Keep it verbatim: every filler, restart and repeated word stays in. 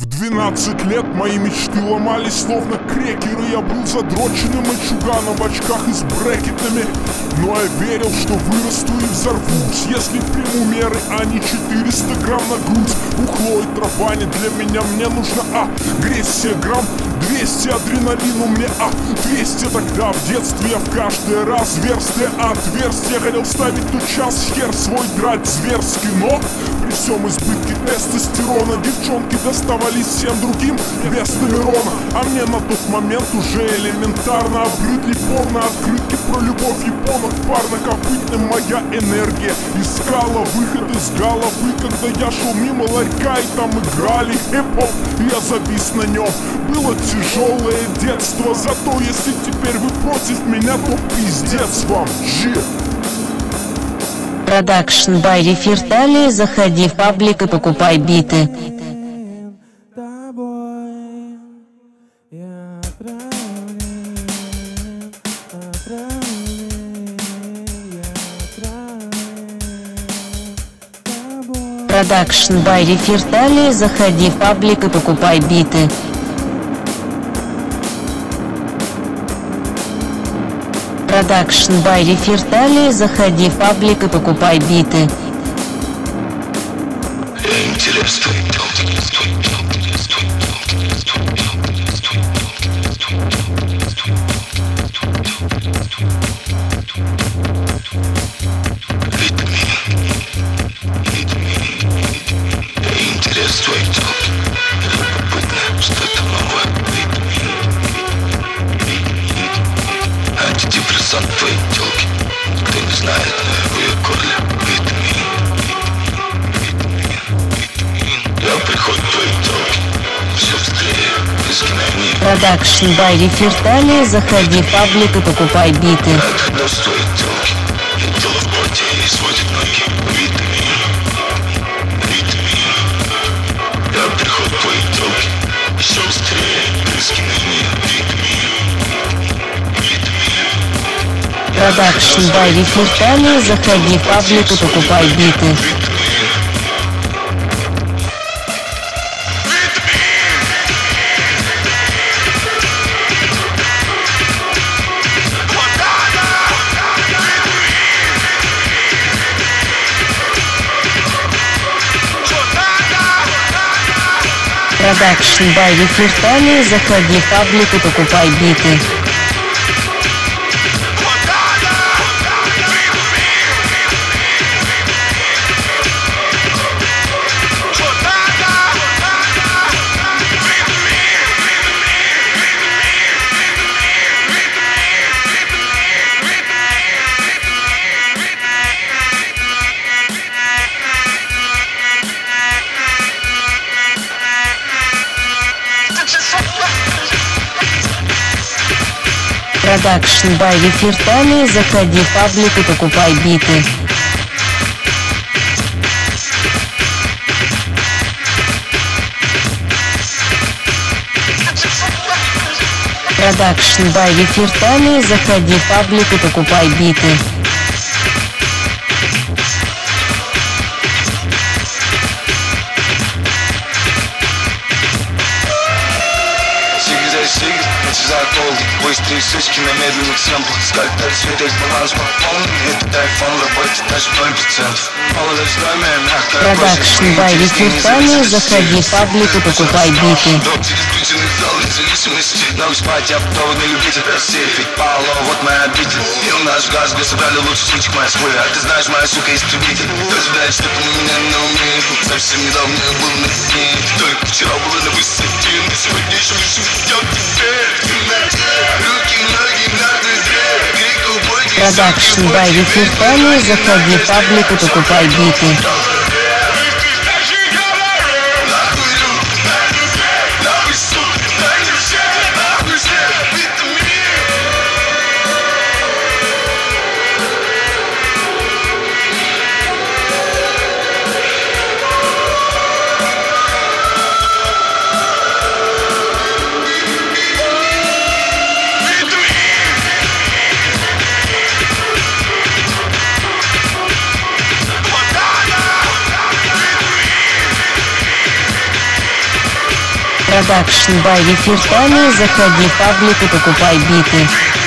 В двенадцать лет мои мечты ломались словно крекеры. Я был задроченным мальчуганом в очках и с брекетами, но я верил, что вырасту и взорвусь, если приму меры, а не четыреста грамм на грудь. Ухло и трава не для меня, мне нужно агрессия. Грамм двести адреналину мне, а двести тогда в детстве я в каждое разверстие отверстие хотел ставить тот час, хер свой драть зверски, но при всем избытке тестостерона девчонки доставались всем другим без Тамерона. А мне на тот момент уже элементарно обрыдли порно открытки про любовь японок. Парнокопытным моя энергия искала выход из головы, когда я шел мимо ларька и там играли хип-хоп, я завис на нем. Было тяжелое детство, зато если теперь вы против меня, то пиздец вам, G. Продакшн бай Рефертали. Заходи в паблик и покупай биты. Продакшн бай Рефертали. Заходи в паблик и покупай биты. Продакшн бай Рефертали. Заходи в паблик и покупай биты. Антидепрессант твоей тёлки. Кто не знает, в ее горле витамин. Я приход твоей тёлки. Все быстрее, близки на мне. Продакшн бай Рефертали. Заходи в паблик и покупай биты. Когда стоит тёлки, и тело в поте и сводит ноги. Витамин, витамин. Я приход твоей тёлки. Все быстрее, близки на мне. Витамин. Продакшн бай Рефертали. Заходи в паблик и покупай биты. Продакшн бай Рефертали. Заходи в паблик и покупай биты. Продакшн бай Рефертали. Заходи в паблик и покупай биты. Продакшн бай Рефертали. Заходи в паблик и покупай биты. Быстрые сучки на медленных сэмплах. Скальпель, светит баланс по полной. Это айфон в работе, даже ноль процентов. Молодость в доме, мягкая. Продакшн бай Рефертали. Заходи в паблик и покупай биты. Зависимости, дам спать, я поводный любитель России. Ведь Павло, вот моя обитель. И у нас газ, где собрали лучших сучек моя свой. А ты знаешь, моя сука истребитель. Кто знает, что-то на меня на уме. Совсем недавно я был на дне. Только вчера было на высоте. Но сегодня еще лишь идет теперь. Руки, ноги, мертвый дрель. Крик, убой. Продакшн бай Рефертали. Заходи в паблик и покупай биты. Продакшн Продакшн by Вифертами. Заходи в паблик и покупай биты.